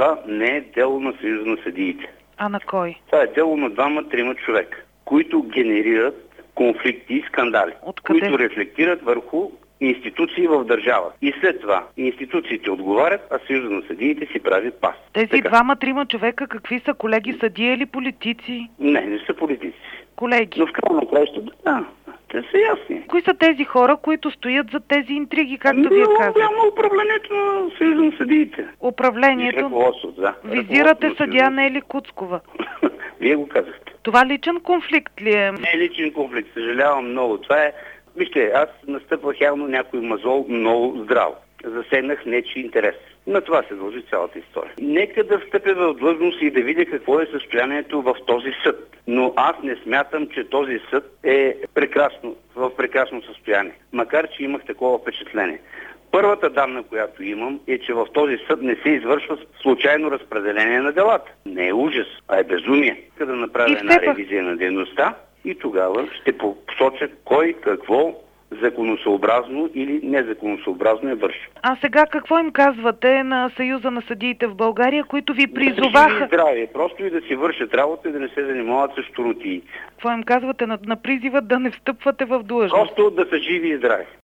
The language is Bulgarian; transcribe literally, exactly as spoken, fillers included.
това не е дело на Съюза на съдиите. А на кой? Това е дело на двама-трима човека, които генерират конфликти и скандали, които рефлектират върху институции в държава. И след това институциите отговарят, а Съюза на съдиите си прави пас. Тези двама-трима човека какви са? Колеги съдии или политици? Не, не са политици. Колеги. Но в края на краищата, да, те са ясни. Кои са тези хора, които стоят за тези интриги, както вие казвате? Няма управлението на Съюза на съдиите. Управлението? Да. Визирате съдия Нели Куцкова. Вие го казахте. Това личен конфликт ли е? Не е личен конфликт, съжалявам много. Това е... Вижте, аз настъпвах явно някой мазол много здраво. Засегнах нечи интерес. На това се дължи цялата история. Нека да встъпя в длъжност и да видя какво е състоянието в този съд. Но аз не смятам, че този съд е прекрасно, в прекрасно състояние. Макар че имах такова впечатление. Първата данна, която имам, е, че в този съд не се извършва случайно разпределение на делата. Не е ужас, а е безумие. Нека да направя една ревизия на дейността и тогава ще посоча кой, какво законосъобразно или незаконосъобразно е вършил. А сега какво им казвате на Съюза на съдиите в България, които ви призоваха? Да здраве, просто и да си вършат работа и да не се занимават с щуротии. Какво им казвате на, на призива да не встъпвате в длъжност? Просто да са живи и здрави.